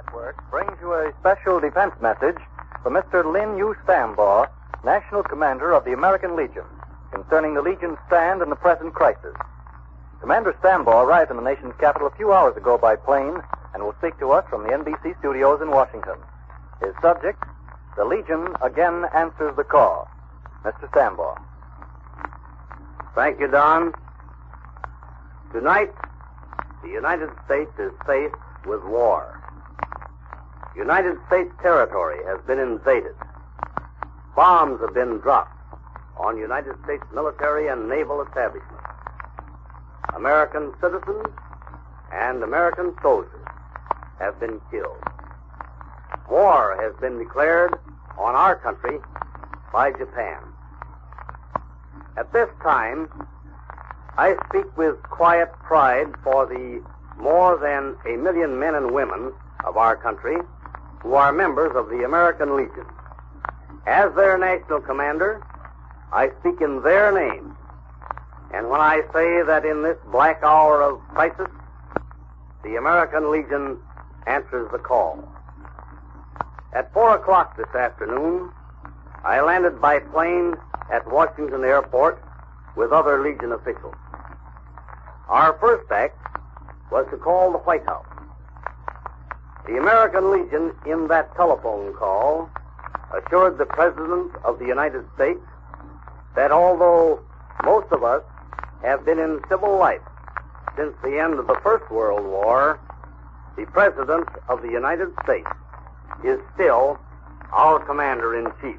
Network brings you a special defense message from Mr. Lin Yu Stambaugh, National Commander of the American Legion, concerning the Legion's stand in the present crisis. Commander Stambaugh arrived in the nation's capital a few hours ago by plane and will speak to us from the NBC studios in Washington. His subject, the Legion again answers the call. Mr. Stambaugh. Thank you, Don. Tonight, the United States is faced with war. United States territory has been invaded. Bombs have been dropped on United States military and naval establishments. American citizens and American soldiers have been killed. War has been declared on our country by Japan. At this time, I speak with quiet pride for the more than 1 million men and women of our country who are members of the American Legion. As their national commander, I speak in their name. And when I say that in this black hour of crisis, the American Legion answers the call. At 4 o'clock this afternoon, I landed by plane at Washington Airport with other Legion officials. Our first act was to call the White House. The American Legion, in that telephone call, assured the President of the United States that although most of us have been in civil life since the end of the First World War, the President of the United States is still our Commander-in-Chief.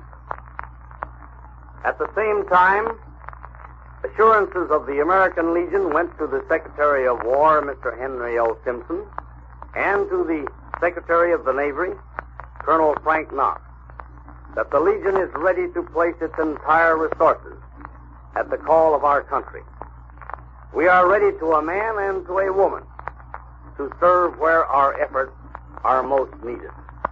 At the same time, assurances of the American Legion went to the Secretary of War, Mr. Henry L. Simpson, and to the Secretary of the Navy, Colonel Frank Knox, that the Legion is ready to place its entire resources at the call of our country. We are ready to a man and to a woman to serve where our efforts are most needed.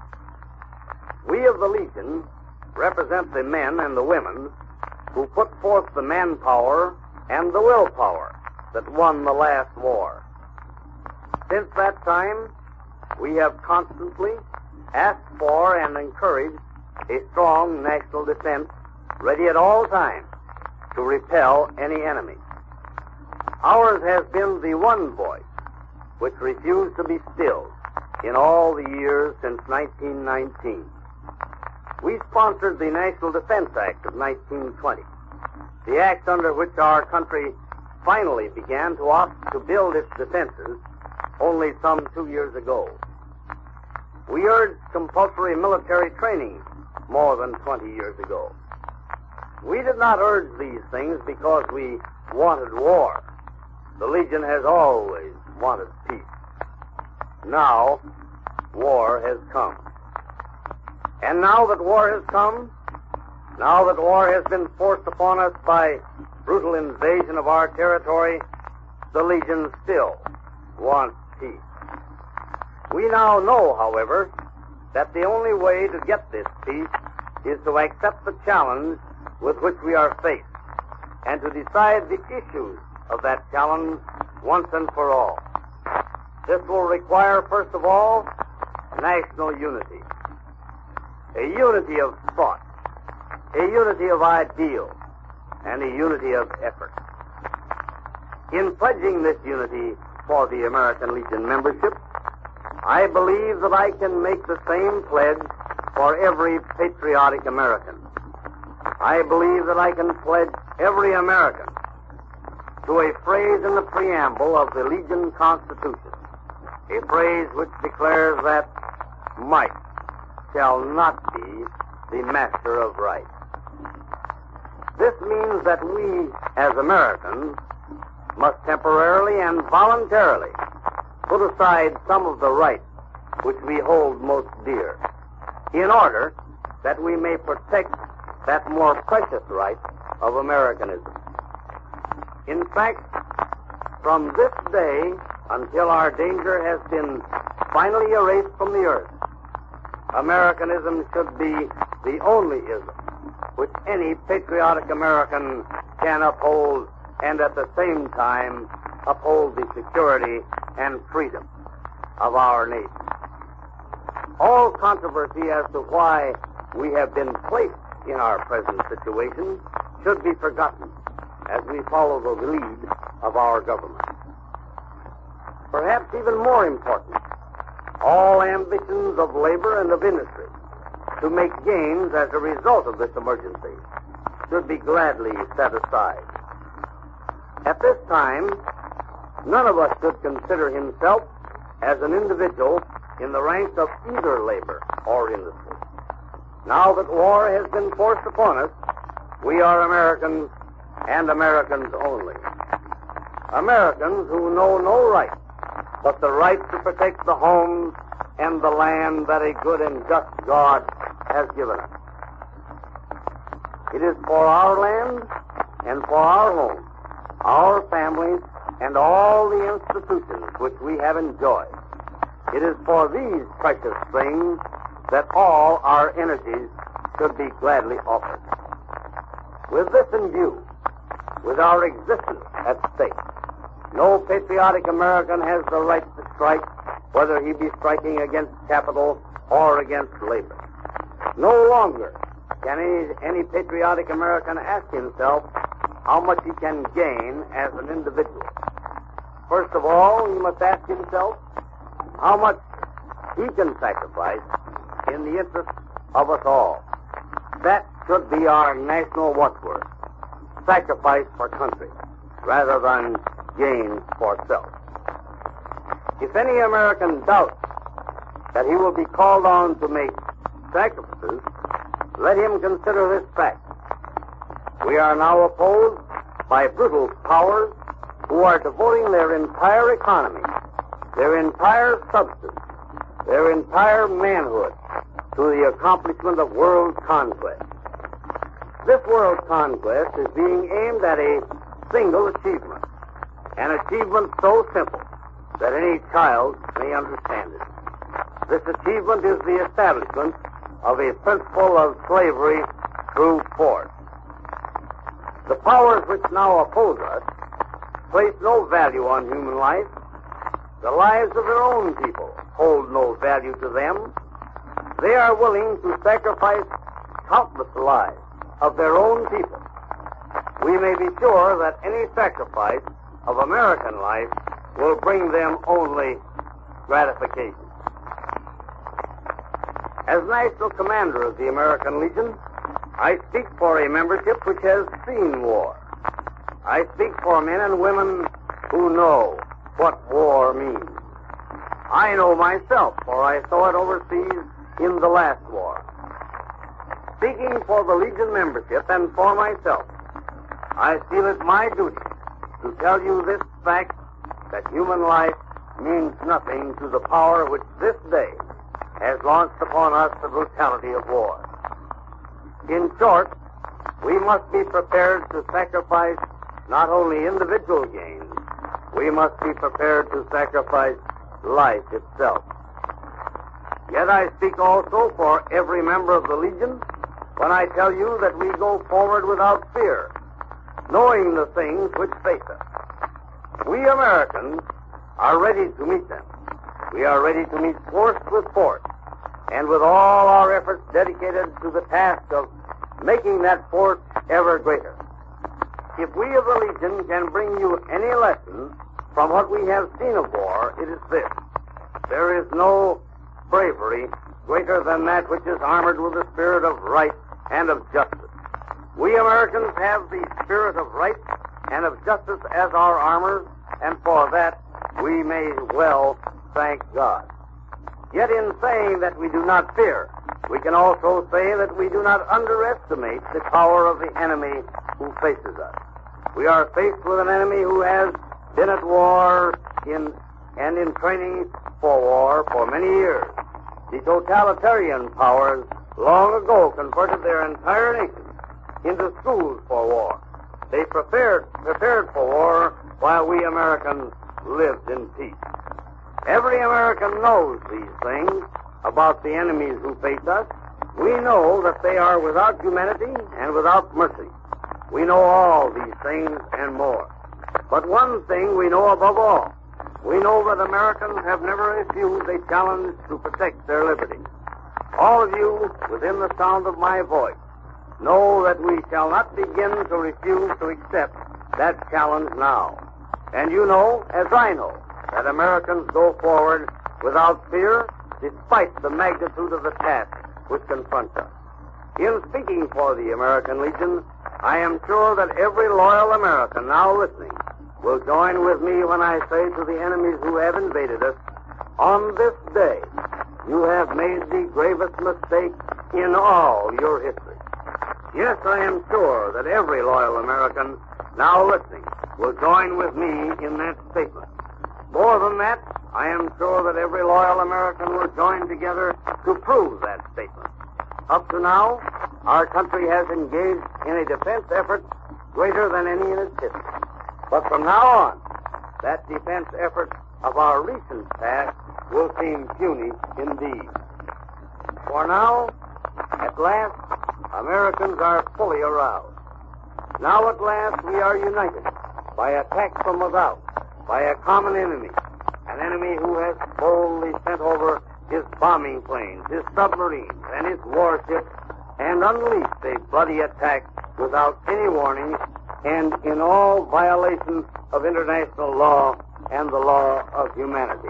We of the Legion represent the men and the women who put forth the manpower and the willpower that won the last war. Since that time, we have constantly asked for and encouraged a strong national defense ready at all times to repel any enemy. Ours has been the one voice which refused to be stilled in all the years since 1919. We sponsored the National Defense Act of 1920, the act under which our country finally began to opt to build its defenses only some 2 years ago. We urged compulsory military training more than 20 years ago. We did not urge these things because we wanted war. The Legion has always wanted peace. Now, war has come. And now that war has come, now that war has been forced upon us by brutal invasion of our territory, the Legion still wants peace. We now know, however, that the only way to get this peace is to accept the challenge with which we are faced and to decide the issues of that challenge once and for all. This will require, first of all, national unity. A unity of thought, a unity of ideals, and a unity of effort. In pledging this unity for the American Legion membership, I believe that I can make the same pledge for every patriotic American. I believe that I can pledge every American to a phrase in the preamble of the Legion Constitution, a phrase which declares that might shall not be the master of right. This means that we, as Americans, must temporarily and voluntarily put aside some of the rights which we hold most dear, in order that we may protect that more precious right of Americanism. In fact, from this day until our danger has been finally erased from the earth, Americanism should be the only ism which any patriotic American can uphold and at the same time uphold the security and freedom of our nation. All controversy as to why we have been placed in our present situation should be forgotten as we follow the lead of our government. Perhaps even more important, all ambitions of labor and of industry to make gains as a result of this emergency should be gladly set aside. At this time, none of us should consider himself as an individual in the ranks of either labor or industry. Now that war has been forced upon us, we are Americans and Americans only. Americans who know no right but the right to protect the homes and the land that a good and just God has given us. It is for our land and for our homes, our families, and all the institutions which we have enjoyed. It is for these precious things that all our energies should be gladly offered. With this in view, with our existence at stake, no patriotic American has the right to strike, whether he be striking against capital or against labor. No longer can any patriotic American ask himself how much he can gain as an individual. First of all, he must ask himself how much he can sacrifice in the interest of us all. That should be our national watchword. Sacrifice for country, rather than gain for self. If any American doubts that he will be called on to make sacrifices, let him consider this fact. We are now opposed by brutal powers who are devoting their entire economy, their entire substance, their entire manhood to the accomplishment of world conquest. This world conquest is being aimed at a single achievement, an achievement so simple that any child may understand it. This achievement is the establishment of a principle of slavery through force. The powers which now oppose us place no value on human life. The lives of their own people hold no value to them. They are willing to sacrifice countless lives of their own people. We may be sure that any sacrifice of American life will bring them only gratification. As National Commander of the American Legion, I speak for a membership which has seen war. I speak for men and women who know what war means. I know myself, for I saw it overseas in the last war. Speaking for the Legion membership and for myself, I feel it my duty to tell you this fact, that human life means nothing to the power which this day has launched upon us the brutality of war. In short, we must be prepared to sacrifice not only individual gains, we must be prepared to sacrifice life itself. Yet I speak also for every member of the Legion when I tell you that we go forward without fear, knowing the things which face us. We Americans are ready to meet them. We are ready to meet force with force, and with all our efforts dedicated to the task of making that force ever greater. If we of the Legion can bring you any lesson from what we have seen of war, it is this. There is no bravery greater than that which is armored with the spirit of right and of justice. We Americans have the spirit of right and of justice as our armor, and for that we may well thank God. Yet in saying that we do not fear, we can also say that we do not underestimate the power of the enemy who faces us. We are faced with an enemy who has been at war and in training for war for many years. The totalitarian powers long ago converted their entire nation into schools for war. They prepared for war while we Americans lived in peace. Every American knows these things about the enemies who face us. We know that they are without humanity and without mercy. We know all these things and more. But one thing we know above all, We know that Americans have never refused a challenge to protect their liberty. All of you, within the sound of my voice, know that we shall not begin to refuse to accept that challenge now. And you know, as I know, that Americans go forward without fear, despite the magnitude of the task which confronts us. In speaking for the American Legion, I am sure that every loyal American now listening will join with me when I say to the enemies who have invaded us, on this day, you have made the gravest mistake in all your history. Yes, I am sure that every loyal American now listening will join with me in that statement. More than that, I am sure that every loyal American will join together to prove that statement. Up to now, our country has engaged in a defense effort greater than any in its history. But from now on, that defense effort of our recent past will seem puny indeed. For now, at last, Americans are fully aroused. Now at last we are united by attack from without, by a common enemy, an enemy who has boldly sent over his bombing planes, his submarines, and his warships, and unleashed a bloody attack without any warning and in all violation of international law and the law of humanity.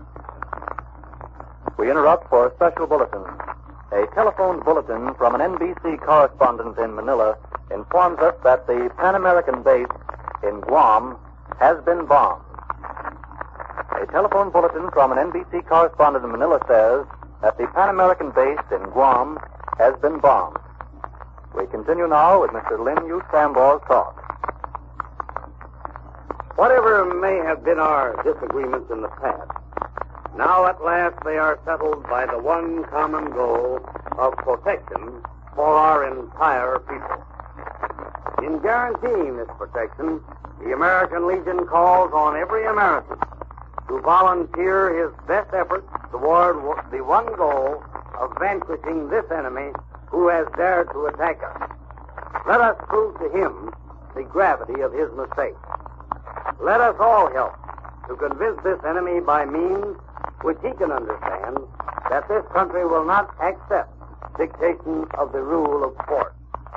We interrupt for a special bulletin. A telephone bulletin from an NBC correspondent in Manila informs us that the Pan American base in Guam has been bombed. A telephone bulletin from an NBC correspondent in Manila says that the Pan American base in Guam has been bombed. We continue now with Mr. Lin Yu Sambaw's talk. Whatever may have been our disagreements in the past, now at last they are settled by the one common goal of protection for our entire people. In guaranteeing this protection, the American Legion calls on every American to volunteer his best efforts toward the one goal of vanquishing this enemy who has dared to attack us. Let us prove to him the gravity of his mistake. Let us all help to convince this enemy by means which he can understand that this country will not accept dictation of the rule of force.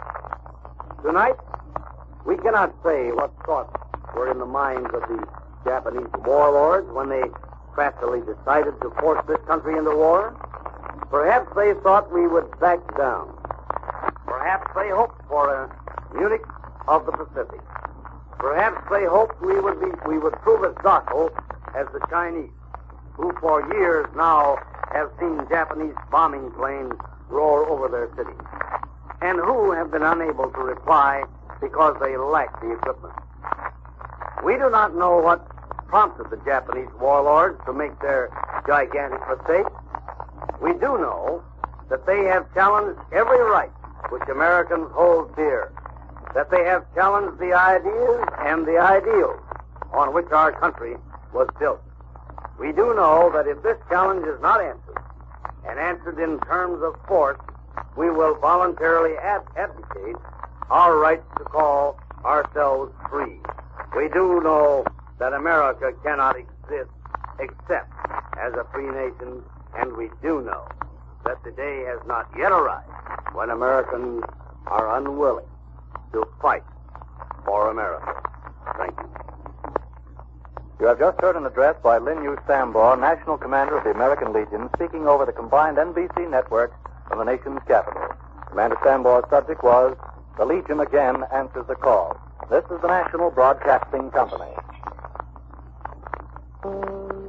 Tonight, we cannot say what thoughts were in the minds of the Japanese warlords when they craftily decided to force this country into war. Perhaps they thought we would back down. Perhaps they hoped for a Munich of the Pacific. Perhaps they hoped we would prove as docile as the Chinese, who for years now have seen Japanese bombing planes roar over their cities, and who have been unable to reply because they lack the equipment. We do not know what prompted the Japanese warlords to make their gigantic mistake. We do know that they have challenged every right which Americans hold dear, that they have challenged the ideas and the ideals on which our country was built. We do know that if this challenge is not answered, and answered in terms of force, we will voluntarily abdicate our rights to call ourselves free. We do know that America cannot exist except as a free nation, and we do know that the day has not yet arrived when Americans are unwilling to fight for America. Thank you. You have just heard an address by Lin Yu Sambaugh, National Commander of the American Legion, speaking over the combined NBC network from the nation's capital. Commander Sambaugh's subject was, "The Legion Again Answers the Call." This is the National Broadcasting Company.